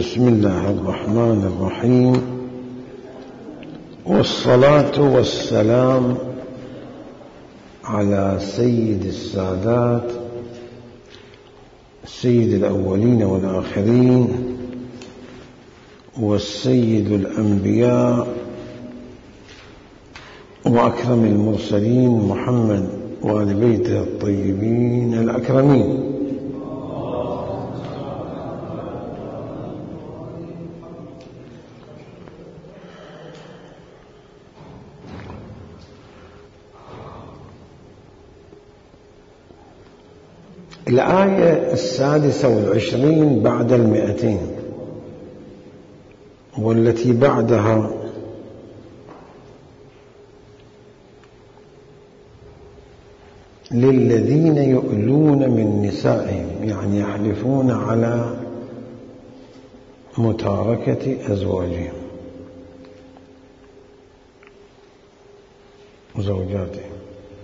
بسم الله الرحمن الرحيم، والصلاة والسلام على سيد السادات سيد الأولين والآخرين والسيد الأنبياء وأكرم المرسلين محمد وآل بيته الطيبين الأكرمين. الآية 26 بعد 200 والتي بعدها للذين يؤلون من نسائهم، يعني يحلفون على متاركة أزواجهم وزوجاتهم.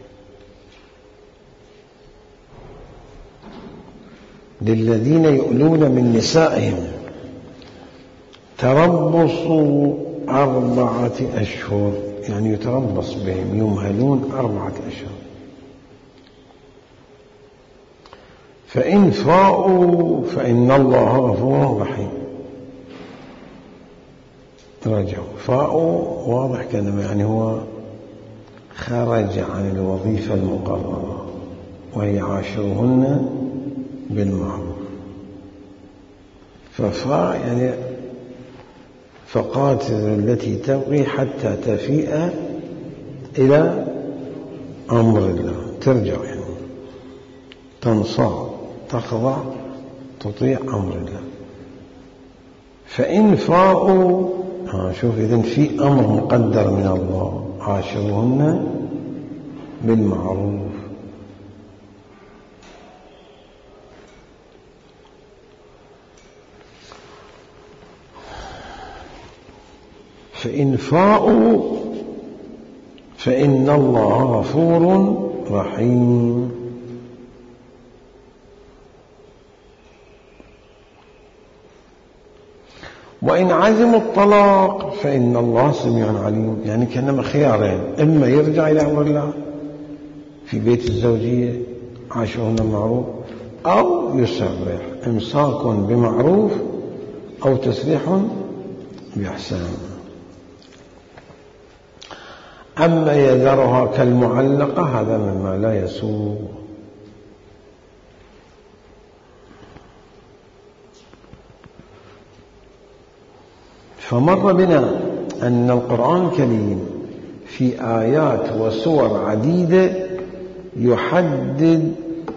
للذين يؤلون من نسائهم تربص 4 أشهر، يعني يتربص بهم، يمهلون 4 أشهر. فإن فاءوا فإن الله غفور رحيم. رجعوا فاءوا واضح كلمة، يعني هو خرج عن الوظيفة المقررة وهي عاشرهن بالمعروف. ففاء يعني فقاتلوا التي تبغي حتى تفيء إلى أمر الله، ترجع يعني تنصاع تخضع تطيع أمر الله. فإن فاءوا شوف، إذن في أمر مقدر من الله، عاشرهن بالمعروف. فإن فاءوا فإن الله غفور رحيم. وإن عزموا الطلاق فإن الله سميع عليم، يعني كأنما خيارين: إما يرجع إلى أمر الله في بيت الزوجية عاشرهن بالمعروف، أو يسرح إمساك بمعروف أو تسريح بإحسان. أما يذرها كالمعلقة هذا مما لا يسوغ. فمر بنا أن القرآن الكريم في آيات وسور عديدة يحدد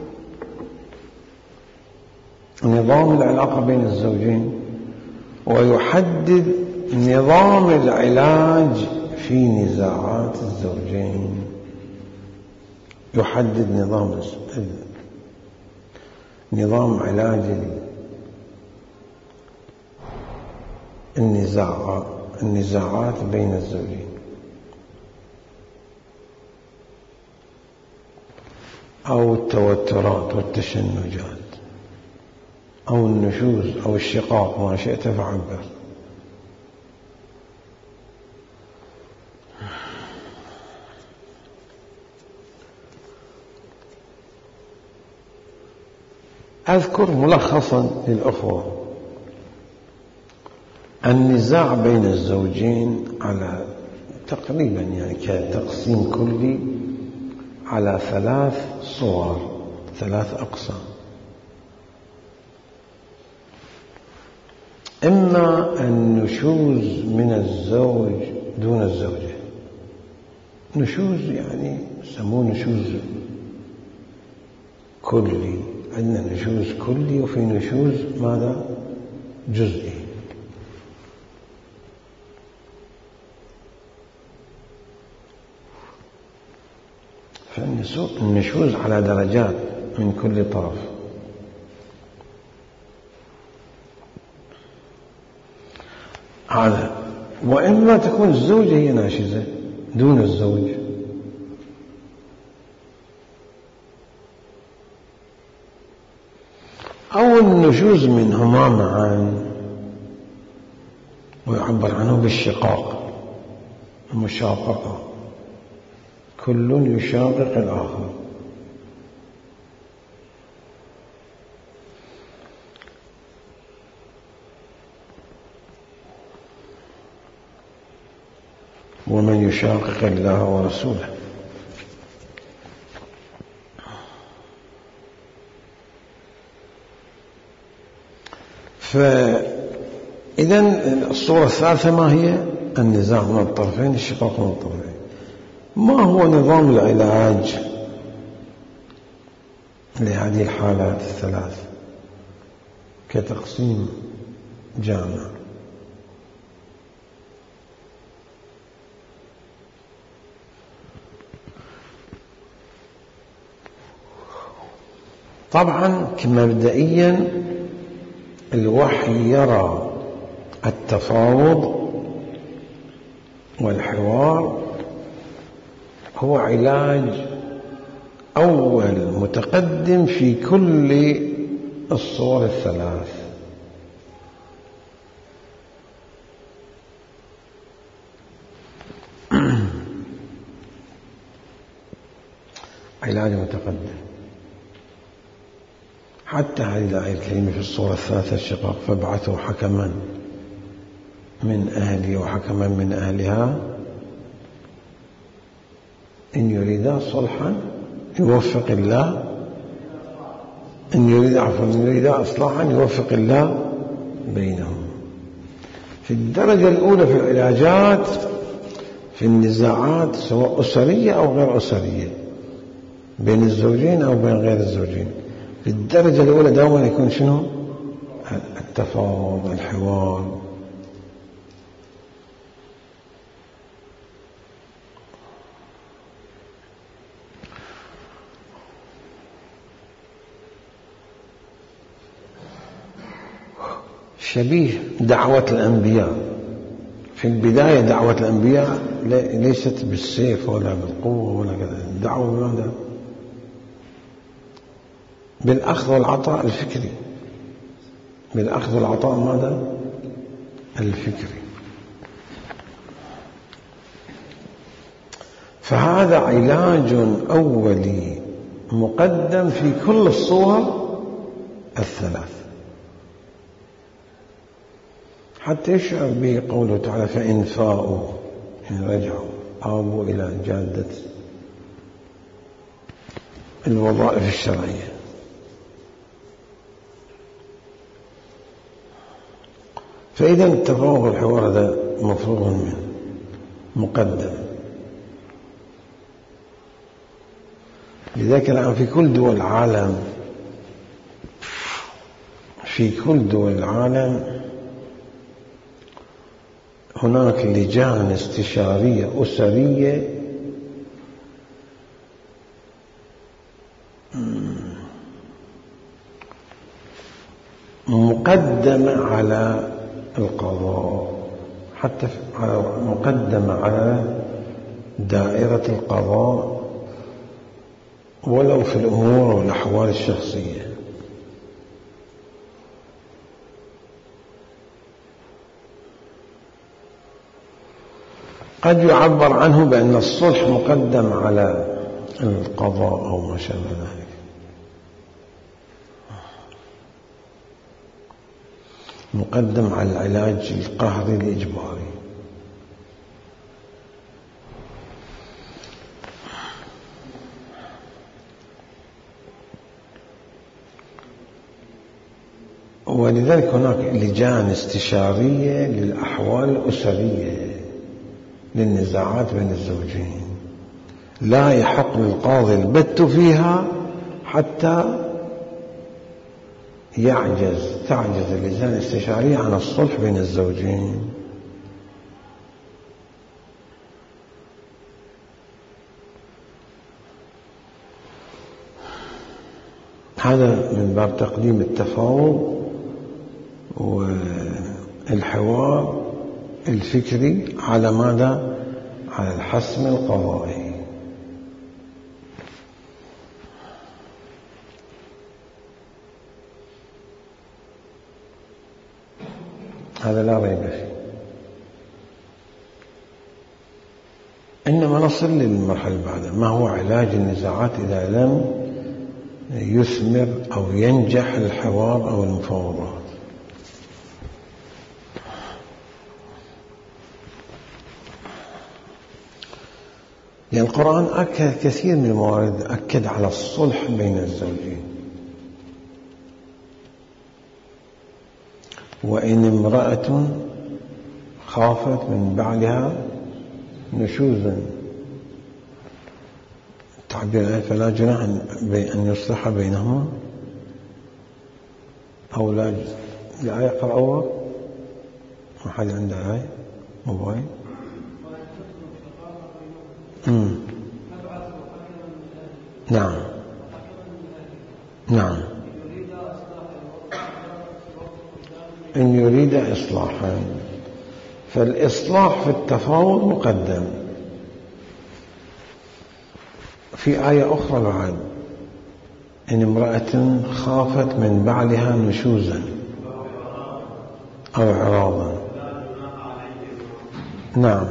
نظام العلاقة بين الزوجين، ويحدد نظام العلاج في نزاعات الزوجين، يحدد نظام علاج النزاعات بين الزوجين، أو التوترات والتشنجات أو النشوز أو الشقاق، ما شئت فعبر. أذكر ملخصا للأخوة: النزاع بين الزوجين على تقريبا يعني كتقسيم كلي على 3 صور، 3 أقسام: إما النشوز من الزوج دون الزوجة، نشوز يعني يسموه نشوز كلي، عندنا نشوز كلي وفي نشوز ماذا؟ جزئي. فالنشوز على درجات من كل طرف. هذا. وإما تكون الزوجة هي ناشزة دون الزوج، أو النشوز منهما معا، ويعبر عنه بالشقاق، المشاققة، كل يشاقق الآخر. ومن يشاقق الله ورسوله. فإذا الصورة الثالثة ما هي؟ النزاع من الطرفين، الشقاق من الطرفين. ما هو نظام العلاج لهذه الحالات الثلاث كتقسيم جامع؟ طبعا مبدئيا الوحي يرى التفاوض والحوار هو علاج أول متقدم في كل الصور الثلاث. علاج متقدم. حتى هذه الآية الكريمة في الصورة الثالثة الشقاق، فابعثوا حكما من أهلي وحكما من أهلها إن يريدا صلحا يوفق الله، إن يريدا إصلاحا يوفق الله بينهم. في الدرجة الأولى في العلاجات في النزاعات سواء أسرية أو غير أسرية، بين الزوجين أو بين غير الزوجين، في الدرجة الأولى دائما يكون شنو؟ التفاوض، الحوار. شبيه دعوة الأنبياء. في البداية دعوة الأنبياء ليست بالسيف ولا بالقوة ولا كذا، الدعوة بماذا؟ بالأخذ والعطاء الفكري. بالأخذ والعطاء ماذا؟ الفكري. فهذا علاج أولي مقدم في كل الصور الثلاث، حتى يشعر به قوله تعالى فإن فاءوا، إن رجعوا آبوا إلى جادة الوظائف الشرعية. فإذا التفاوض والحوار هذا مفروغ منه، مقدم. لذلك الآن في كل دول العالم، في كل دول العالم هناك لجان استشارية أسرية مقدمة على القضاء، حتى مقدمة على دائرة القضاء ولو في الأمور والأحوال الشخصية. قد يعبر عنه بأن الصلح مقدم على القضاء أو ما شابه ذلك. مقدم على العلاج القهري الإجباري. ولذلك هناك لجان استشارية للأحوال الأسرية، للنزاعات بين الزوجين، لا يحق للقاضي البت فيها حتى تعجز اللجان الاستشارية عن الصلح بين الزوجين. هذا من باب تقديم التفاوض والحوار الفكري على ماذا؟ على الحسم القضائي. هذا لا ريب فيه. نصل للمرحلة اللي بعدها. ما هو علاج النزاعات إذا لم يثمر أو ينجح الحوار أو المفاوضات؟ لأن القرآن أكد كثير من الموارد أكد على الصلح بين الزوجين. وإن امرأة خافت من بعلها نشوزا، تعبير الآية فلا جناح أن يصلح بينهما أو لا. الآية قرأوها؟ ما حد عنده آية موبايل؟ نعم نعم. إن يريد إصلاحا، فالإصلاح في التفاوض مقدم. في آية أخرى بعد: إن امرأة خافت من بعلها نشوزا أو إعراضا. نعم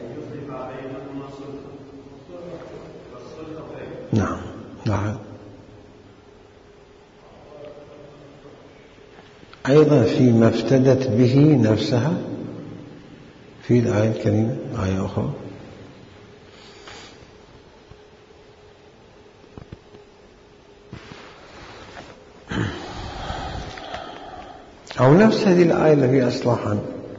نعم نعم. أيضا فيما افتدت به نفسها في الآية الكريمة آية أخرى. أو نفس هذه الآية اللي فيها إصلاحا.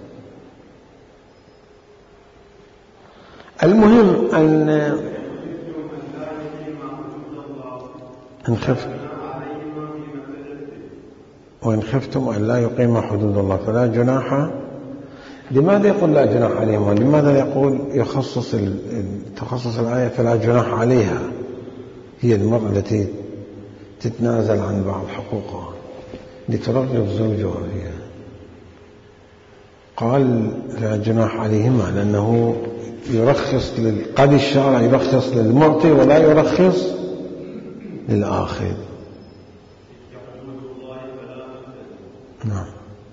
المهم وإن خفتم أن لا يقيم حدود الله فلا جناح. لماذا يقول لا جناح عليهم؟ ولماذا يقول تخصص الآية فلا جناح عليها؟ هي المرأة التي تتنازل عن بعض حقوقها لترغب زوجها فيها. قال لا جناح عليهما لأنه يرخص قد الشرع يرخص للمعطي ولا يرخص للآخذ. نعم.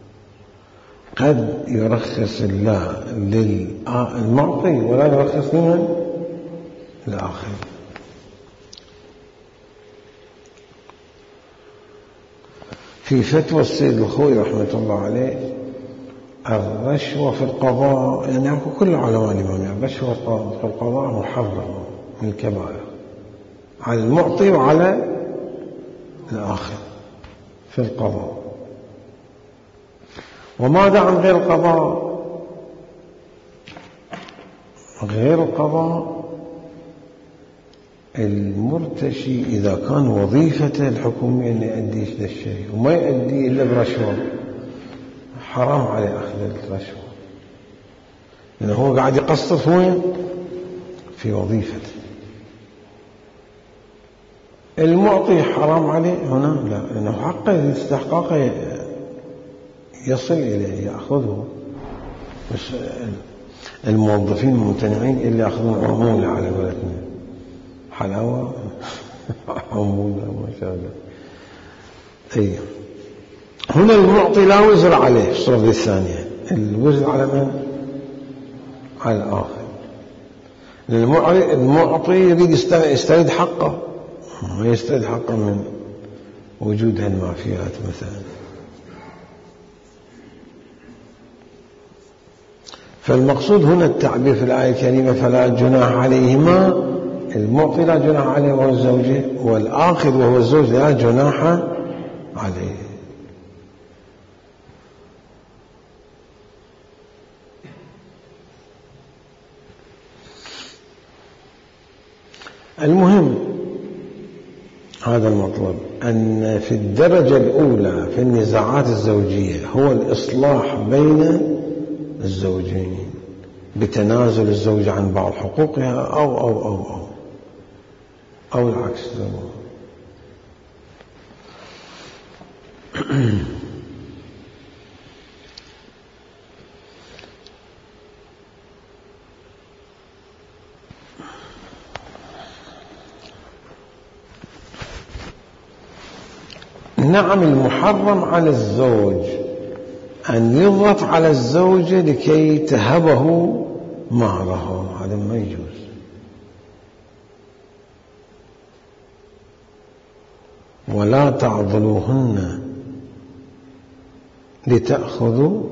قد يرخص الله للمعطي ولا يرخص للآخذ. في فتوى السيد الخوئي رحمة الله عليه: الرشوة في القضاء، يعني كل علماء الإمامية، الرشوة في القضاء محرمة من الكبائر على المعطي وعلى الآخر في القضاء. وماذا عن غير القضاء؟ غير القضاء المرتشي إذا كان وظيفته الحكومية أن يؤدي هذا الشيء وما يؤدي إلا برشوة، حرام عليه أخذ الرشوة، لأنه هو قاعد يقصر في وين؟ في وظيفته. المعطي حرام عليه هنا؟ لا، لأنه حقه استحقاقه يصل إليه يأخذه. بس الموظفين الممتنعين اللي يأخذون عمولة على بلدنا، حلاوة عمولة ما شاء الله. أي هنا المعطي لا وزر عليه في الصورة الثانية، الوزر على من؟ على الآخر. المعطي يريد يسترد حقه، ما يسترد حقه من وجود هالمافيات مثلا. فالمقصود هنا التعبير في الآية الكريمة فلا جناح عليهما، المعطي لا جناح عليه وهو الزوجة، والآخذ وهو الزوج لا جناح عليه. المهم هذا المطلب، أن في الدرجة الأولى في النزاعات الزوجية هو الإصلاح بين الزوجين بتنازل الزوجة عن بعض حقوقها أو العكس. نعم، المحرم على الزوج أن يضغط على الزوجة لكي تهبه مهره، هذا ما يجوز. ولا تعضلوهن لتأخذوا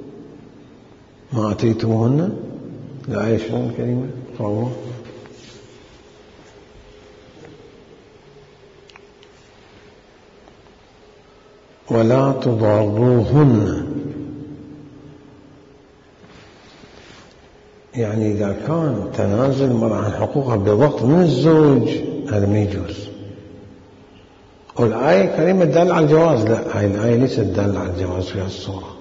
ما أتيتموهن. الآية شلون الكريمة؟ قرأوها. ولا تضاروهن، يعني إذا كان تنازل المرأة عن حقوقها بضغط من الزوج هذا ما يجوز. والآية الكريمة دالة على الجواز، لا، هاي الآية ليست دالة على الجواز في الصورة.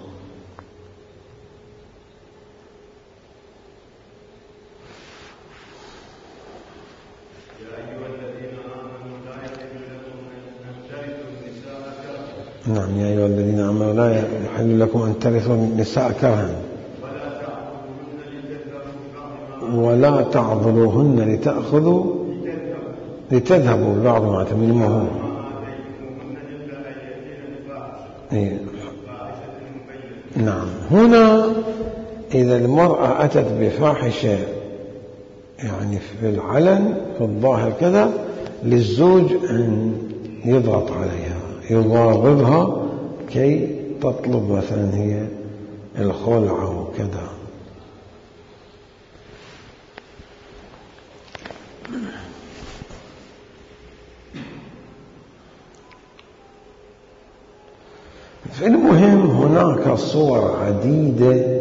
نعم، يا أيها الذين آمنوا لا يحل لكم أن ترثوا النساء كرها ولا تعضلوهن لتذهبوا ببعض ما آتيتموهن. نعم، هنا إذا المرأة أتت بفاحشة يعني في العلن في الظاهر كذا، للزوج أن يضغط عليها يضاربها كي تطلب مثلا هي الخلع أو كذا. في المهم هناك صور عديدة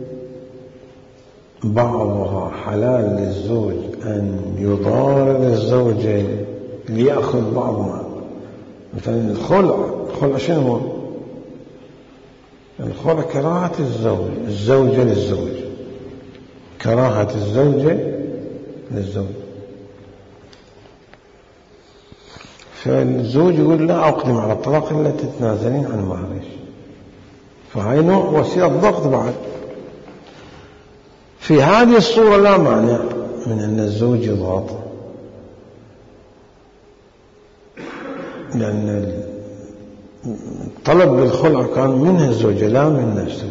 بعضها حلال للزوج أن يضارب الزوجة ليأخذ بعض ما، مثلا الخلع شنو هو؟ الخلع كراهة الزوجة للزوج، كراهة الزوجة للزوج. فالزوج يقول لا أقدم على الطلاق إلا تتنازلين عن مهرش، فهي نوع وسيلة ضغط بعد. في هذه الصورة لا مانع من أن الزوج يضغط، لأن الطلب بالخلع كان منها الزوجة لا من نفسه.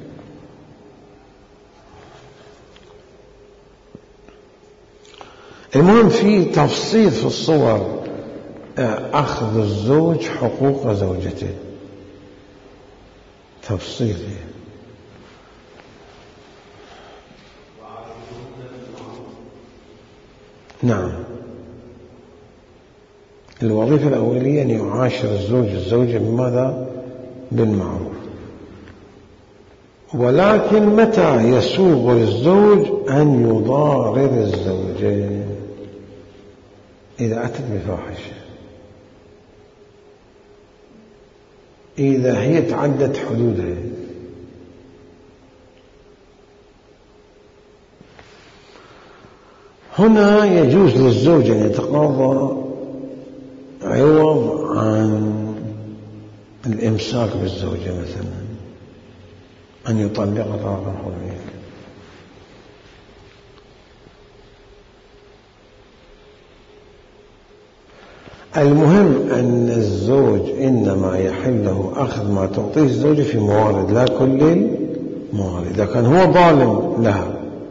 المهم في تفصيل في الصور أخذ الزوج حقوق زوجته، تفصيل. نعم، الوظيفة الأولية أن يعاشر الزوج الزوجة بماذا؟ بالمعروف. ولكن متى يسوغ للزوج أن يضارب الزوجة؟ إذا أتت بفاحشة، إذا هي تعدت حدودها. هنا يجوز للزوج أن يتقاضى عوض عن الإمساك بالزوجة، مثلا أن يطلقها طلاقا حريا. المهم أن الزوج إنما يحل له أخذ ما تعطيه الزوجة في موارد، لا كل الموارد. إذا كان هو ظالم لها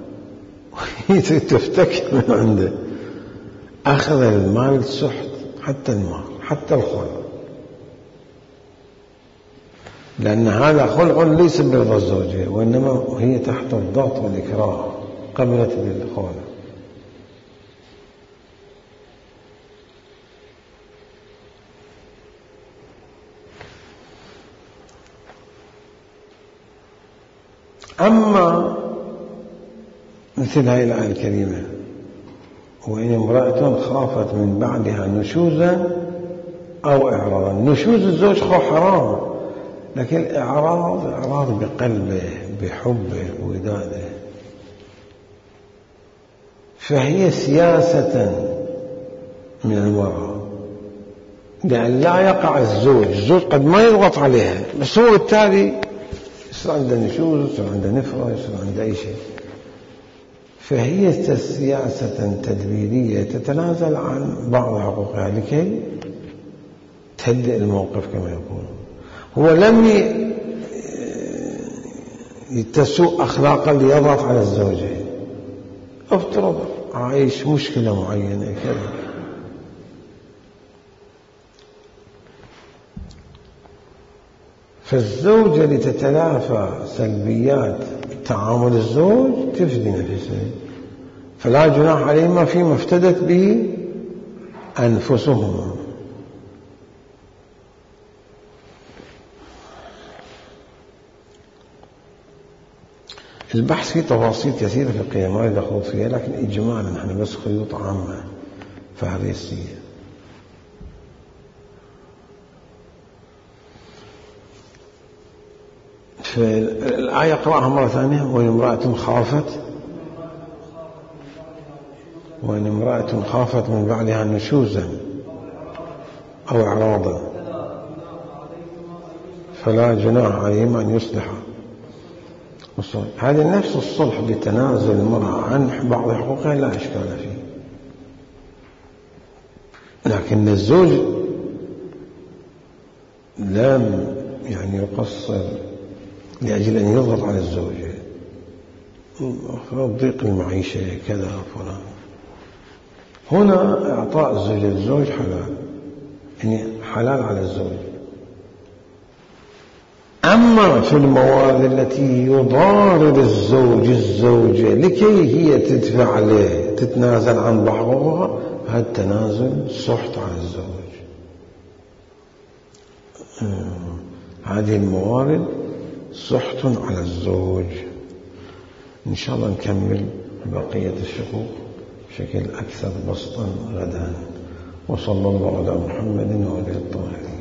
تفتك من عنده، أخذ المال سحت، حتى المال حتى الخلع، لأن هذا خلع ليس برضا الزوجة، وإنما هي تحت الضغط والإكراه قبلت بالخلع. أما مثل هذه الآية الكريمة: وإن امرأة خافت من بعدها نشوزا أو إعراضا. نشوز الزوج خو حرام، لكن إعراض بقلبه بحبه وداده، فهي سياسة من المرأة، لأن لا يقع الزوج قد ما يضغط عليها، بس هو بالتالي يصير عنده نشوز، يصير عنده نفرة، يصير عنده أي شيء. فهي سياسة تدبيرية تتنازل عن بعض حقوقها لكي تهدئ الموقف كما يقول. هو لم تسوء أخلاقا ليضغط على الزوجة، افترض عايش مشكلة معينة كذا، فالزوجة لتتلافى سلبيات تعامل الزوج تفدي نفسها، فلا جناح عليهما فيما افتدت به أنفسهما. البحث فيه تفاصيل كثيرة في القيم ما يدخل فيها، لكن إجمالا نحن بس خيوط عامة فهرسية. فالآية قرأها مرة ثانية: وإن امرأة خافت من بعدها نشوزا أو إعراضا فلا جناح عليهما أن يصلحا. هذا نفس الصلح بتنازل المرأة عن بعض حقوقها لا إشكال فيه، لكن الزوج لم يقصر لأجل أن يضغط على الزوجة، ضيق المعيشة كذا فلان. هنا إعطاء الزوج للزوج حلال، يعني حلال على الزوج. أما في الموارد التي يضارب الزوج الزوجة لكي هي تدفع عليه تتنازل عن بعضها، هذا التنازل سحت على الزوج. هذه الموارد سحت على الزوج. إن شاء الله نكمل بقية الشقوق بشكل أكثر بسطا غدا. وصلى الله على محمد وآله الطاهرين.